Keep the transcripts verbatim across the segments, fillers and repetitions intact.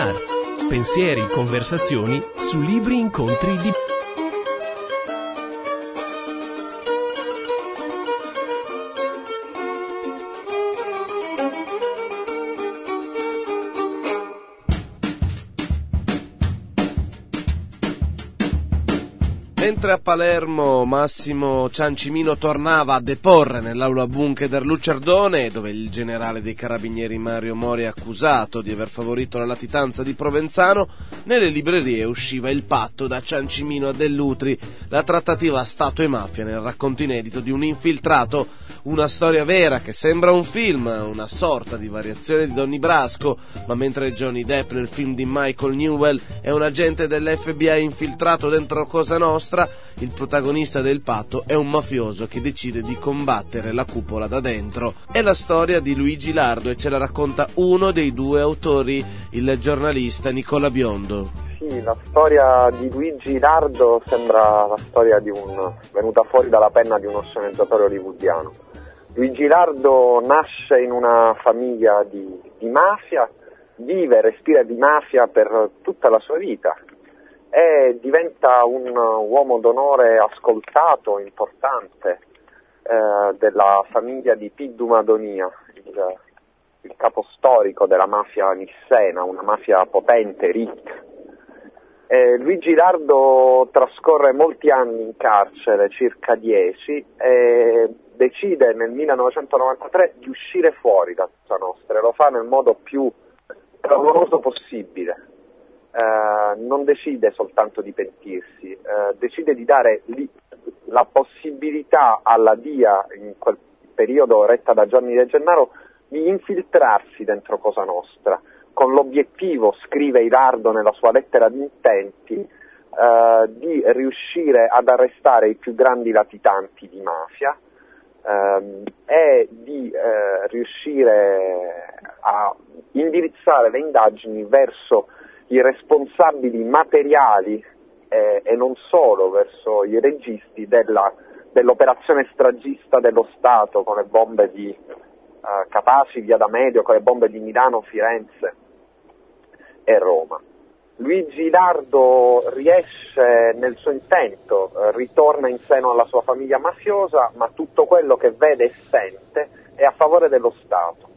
Bar. Pensieri, conversazioni su libri, incontri di... Mentre a Palermo Massimo Ciancimino tornava a deporre nell'aula bunker Lucerdone, dove il generale dei carabinieri Mario Mori è accusato di aver favorito la latitanza di Provenzano, nelle librerie usciva Il patto da Ciancimino a Dell'Utri, la trattativa Stato e mafia nel racconto inedito di un infiltrato, una storia vera che sembra un film, una sorta di variazione di Donnie Brasco, ma mentre Johnny Depp nel film di Michael Newell è un agente dell'F B I infiltrato dentro Cosa Nostra, il protagonista del patto è un mafioso che decide di combattere la cupola da dentro. È la storia di Luigi Lardo e ce la racconta uno dei due autori, il giornalista Nicola Biondo. Sì, la storia di Luigi Lardo sembra la storia di un venuta fuori dalla penna di uno sceneggiatore hollywoodiano. Luigi Lardo nasce in una famiglia di, di mafia, vive e respira di mafia per tutta la sua vita e diventa un uomo d'onore ascoltato, importante, eh, della famiglia di Piddu Madonia, il, il capo storico della mafia nissena, una mafia potente, ricca. Eh, Luigi Lardo trascorre molti anni in carcere, circa dieci, e decide nel millenovecentonovantatré di uscire fuori da Cosa Nostra e lo fa nel modo più clamoroso possibile. Eh, non decide soltanto di pentirsi, eh, decide di dare li, la possibilità alla D I A, in quel periodo retta da Gianni De Gennaro, di infiltrarsi dentro Cosa Nostra, con l'obiettivo, scrive Ilardo nella sua lettera di intenti, eh, di riuscire ad arrestare i più grandi latitanti di mafia ehm, e di eh, riuscire a indirizzare le indagini verso i responsabili materiali eh, e non solo, verso i registi della, dell'operazione stragista dello Stato con le bombe di eh, Capaci, Via D'Amelio, con le bombe di Milano, Firenze e Roma. Luigi Lardo riesce nel suo intento, eh, ritorna in seno alla sua famiglia mafiosa, ma tutto quello che vede e sente è a favore dello Stato.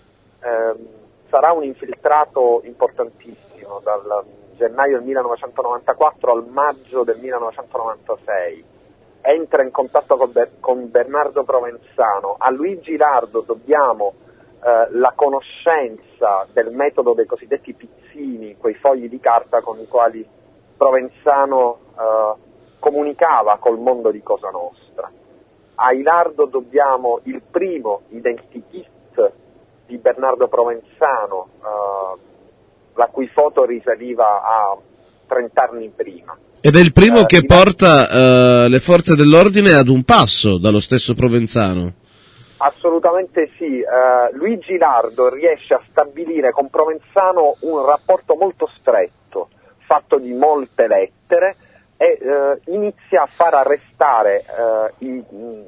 Eh, sarà un infiltrato importantissimo dal gennaio del millenovecentonovantaquattro al maggio del millenovecentonovantasei. Entra in contatto con, Ber- con Bernardo Provenzano. A Luigi Lardo dobbiamo eh, la conoscenza del metodo dei cosiddetti pizzini, quei fogli di carta con i quali Provenzano eh, comunicava col mondo di Cosa Nostra. A Ilardo dobbiamo il primo identikit di Bernardo Provenzano, eh, la cui foto risaliva a trent'anni prima. Ed è il primo eh, che Ilardo... porta eh, le forze dell'ordine ad un passo dallo stesso Provenzano. Assolutamente sì, eh, Luigi Lardo riesce a stabilire con Provenzano un rapporto molto stretto, fatto di molte lettere, e eh, inizia a far arrestare eh, i,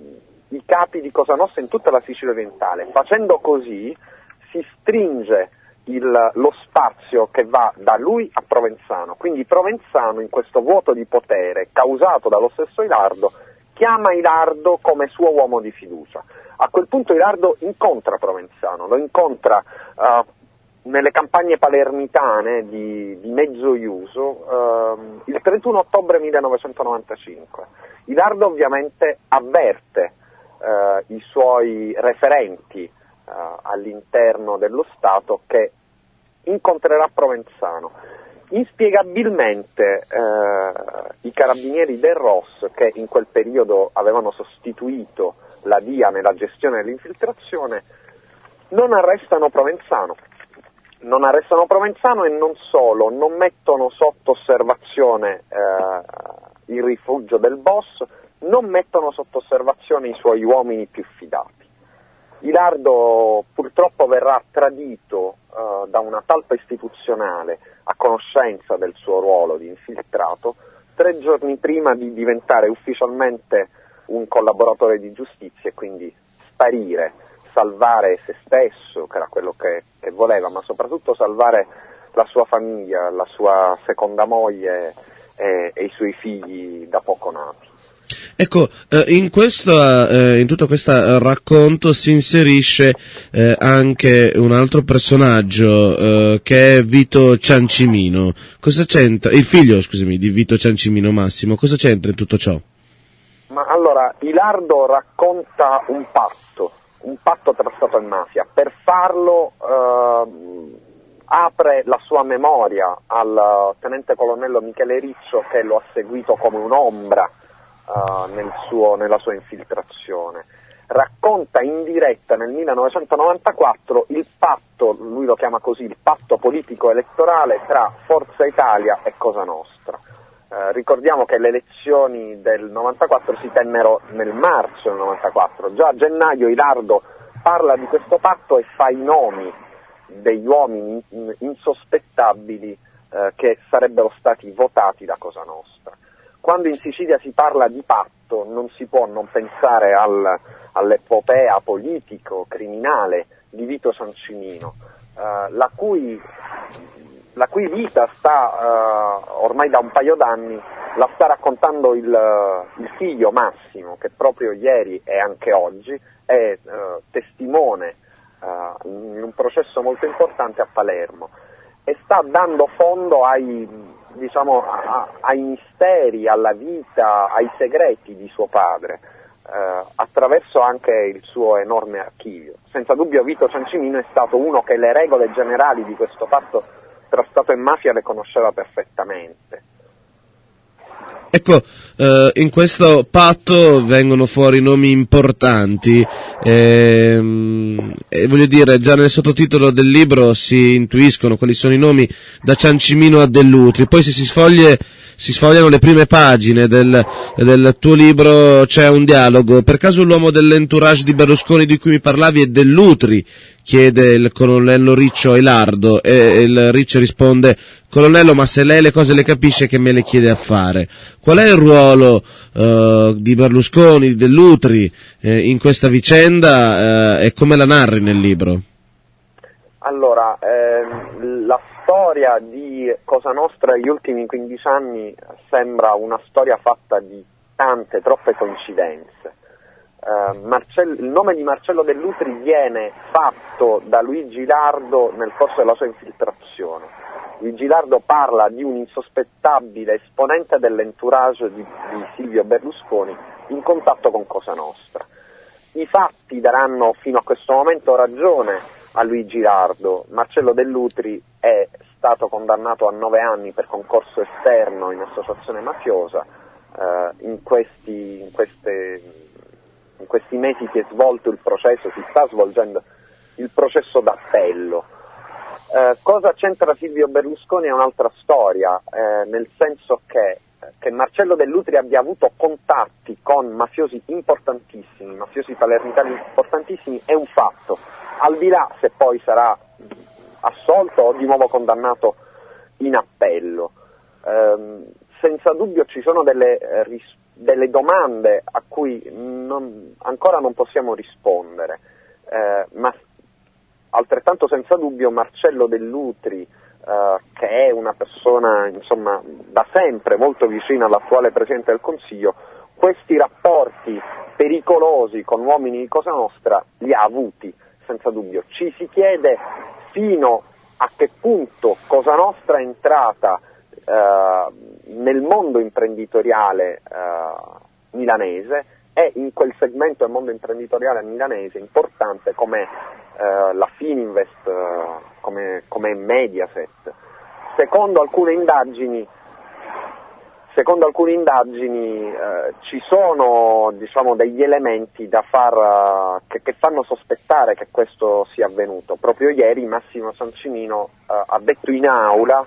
i capi di Cosa Nostra in tutta la Sicilia orientale. Facendo così si stringe il, lo spazio che va da lui a Provenzano, quindi Provenzano, in questo vuoto di potere causato dallo stesso Ilardo, chiama Ilardo come suo uomo di fiducia. A quel punto Ilardo incontra Provenzano, lo incontra uh, nelle campagne palermitane di, di mezzo iuso uh, il trentuno ottobre millenovecentonovantacinque. Ilardo ovviamente avverte uh, i suoi referenti uh, all'interno dello Stato che incontrerà Provenzano. Inspiegabilmente eh, i carabinieri del R O S, che in quel periodo avevano sostituito la D I A nella gestione dell'infiltrazione, non arrestano Provenzano. Non arrestano Provenzano e non solo, non mettono sotto osservazione eh, il rifugio del boss, non mettono sotto osservazione i suoi uomini più fidati. Ilardo purtroppo verrà tradito uh, da una talpa istituzionale a conoscenza del suo ruolo di infiltrato tre giorni prima di diventare ufficialmente un collaboratore di giustizia e quindi sparire, salvare se stesso, che era quello che, che voleva, ma soprattutto salvare la sua famiglia, la sua seconda moglie e, e i suoi figli da poco nati. Ecco, eh, in questo, eh, in tutto questo racconto si inserisce eh, anche un altro personaggio eh, che è Vito Ciancimino. Cosa c'entra? Il figlio, scusami, di Vito Ciancimino, Massimo. Cosa c'entra in tutto ciò? Ma allora, Ilardo racconta un patto, un patto tra Stato e mafia. Per farlo eh, apre la sua memoria al tenente colonnello Michele Riccio, che lo ha seguito come un'ombra Uh, nel suo, nella sua infiltrazione. Racconta in diretta nel millenovecentonovantaquattro il patto, lui lo chiama così, il patto politico elettorale tra Forza Italia e Cosa Nostra. Uh, ricordiamo che le elezioni del novantaquattro si tennero nel marzo del novantaquattro, già a gennaio Ilardo parla di questo patto e fa i nomi degli uomini insospettabili uh, che sarebbero stati votati da Cosa Nostra. Quando in Sicilia si parla di patto non si può non pensare al, all'epopea politico-criminale di Vito Ciancimino, eh, la, cui, la cui vita sta eh, ormai da un paio d'anni, la sta raccontando il, il figlio Massimo, che proprio ieri e anche oggi è eh, testimone eh, in un processo molto importante a Palermo e sta dando fondo ai diciamo a, ai misteri, alla vita, ai segreti di suo padre, eh, attraverso anche il suo enorme archivio. Senza dubbio Vito Ciancimino è stato uno che le regole generali di questo patto tra Stato e mafia le conosceva perfettamente. Ecco, eh, in questo patto vengono fuori nomi importanti, ehm, e voglio dire, già nel sottotitolo del libro si intuiscono quali sono i nomi, da Ciancimino a Dell'Utri. Poi se si sfoglie, si sfogliano le prime pagine del, del tuo libro, c'è un dialogo. Per caso l'uomo dell'entourage di Berlusconi di cui mi parlavi è Dell'Utri? Chiede il colonnello Riccio a Ilardo, e il Riccio risponde: colonnello, ma se lei le cose le capisce, che me le chiede a fare? Qual è il ruolo uh, di Berlusconi, di Dell'Utri eh, in questa vicenda eh, e come la narri nel libro? Allora, ehm, la storia di Cosa Nostra negli ultimi quindici anni sembra una storia fatta di tante, troppe coincidenze. Uh, Marcello, il nome di Marcello Dell'Utri viene fatto da Luigi Lardo nel corso della sua infiltrazione. Luigi Lardo parla di un insospettabile esponente dell'entourage di, di Silvio Berlusconi in contatto con Cosa Nostra. I fatti daranno fino a questo momento ragione a Luigi Lardo. Marcello Dell'Utri è stato condannato a nove anni per concorso esterno in associazione mafiosa. Uh, in questi, in queste In questi mesi si è svolto il processo, si sta svolgendo il processo d'appello. Eh, cosa c'entra Silvio Berlusconi è un'altra storia, eh, nel senso che, che Marcello Dell'Utri abbia avuto contatti con mafiosi importantissimi, mafiosi palermitani importantissimi, è un fatto, al di là se poi sarà assolto o di nuovo condannato in appello. Eh, senza dubbio ci sono delle eh, risposte, delle domande a cui non, ancora non possiamo rispondere, eh, ma altrettanto senza dubbio Marcello Dell'Utri, eh, che è una persona insomma da sempre molto vicina all'attuale Presidente del Consiglio, questi rapporti pericolosi con uomini di Cosa Nostra li ha avuti senza dubbio. Ci si chiede fino a che punto Cosa Nostra è entrata Uh, nel mondo imprenditoriale uh, milanese e in quel segmento del mondo imprenditoriale milanese importante come uh, la Fininvest, uh, come, come Mediaset. Secondo alcune indagini, secondo alcune indagini uh, ci sono diciamo degli elementi da far, uh, che, che fanno sospettare che questo sia avvenuto. Proprio ieri Massimo Ciancimino uh, ha detto in aula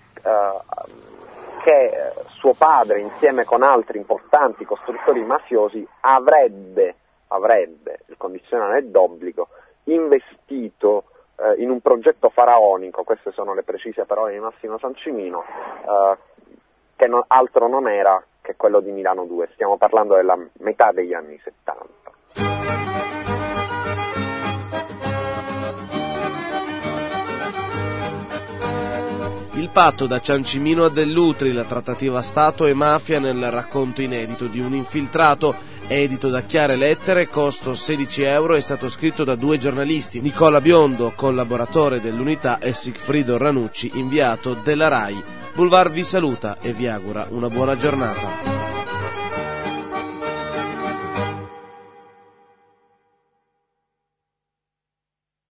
Uh, che suo padre, insieme con altri importanti costruttori mafiosi, avrebbe, avrebbe il condizionale d'obbligo, investito uh, in un progetto faraonico, queste sono le precise parole di Massimo Ciancimino, uh, che non, altro non era che quello di Milano due, stiamo parlando della metà degli anni settanta. impatto da Ciancimino a Dell'Utri, la trattativa Stato e mafia nel racconto inedito di un infiltrato, edito da Chiare Lettere, costo sedici euro, è stato scritto da due giornalisti, Nicola Biondo, collaboratore dell'Unità, e Sigfrido Ranucci, inviato della RAI. Boulevard vi saluta e vi augura una buona giornata.